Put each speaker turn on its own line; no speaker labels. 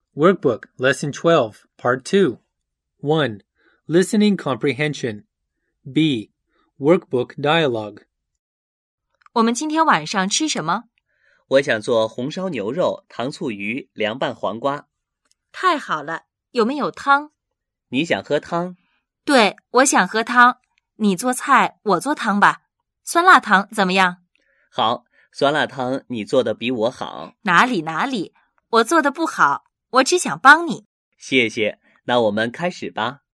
Workbook Lesson 12, Part 2. 1. Listening Comprehension. B. Workbook Dialogue.
我们今天晚上吃什么？
我想做红烧牛肉、糖醋鱼、凉拌黄瓜。
太好了，有没有汤？
你想喝汤？
对，我想喝汤。你做菜，我做汤吧。酸辣汤怎么样？
好，酸辣汤你做的比我好。
哪里，我做的不好，我只想帮你。
谢谢，那我们开始吧。